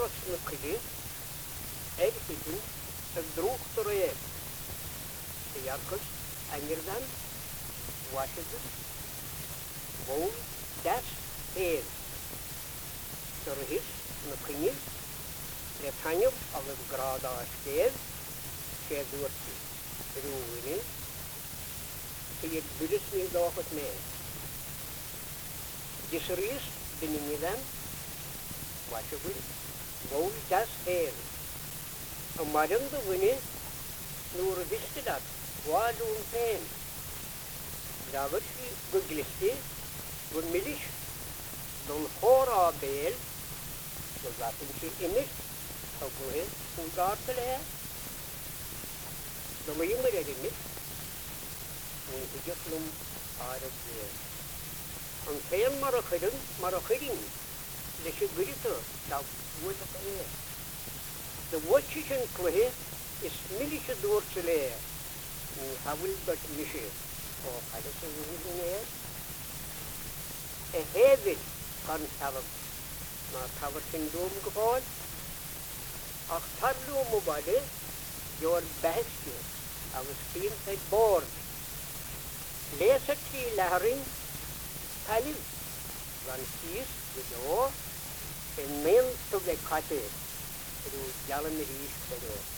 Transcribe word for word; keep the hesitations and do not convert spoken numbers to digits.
marasını kılı, erkesin sıdruk duruyor. Yakış, anırdan, Washington, Wall, Das, Air. Sırhis, Nıkınyı, Britanya, alıp grada aşkıyer, şerdursi, ruvini, siyet bilisini doğut me. Disris, binimiden, Washington, Wall, Das, Air. Umarım da bunu, nur distidat, wadun pen. Davutski Guglisti, Gun Milish, Don Hora Bel, so zaten ki imiş, tabuhe, udartılaya, dolayı mı edilmiş, hüccetlum ağrıtlıya. Antayan marakırın, marakırın, leşi gırıtı, da vurdu kaya. The watching klahe is Milish dortılaya, havul bat mişi. Och hade så roligt ner. Är hävigt kan tava. Man tava sin dom kvar. Och tarlo mobile gör bäst. Av spint ett bord. Läser till läring. Taliv. Van sis då en men to be kate. Du jalan ris då.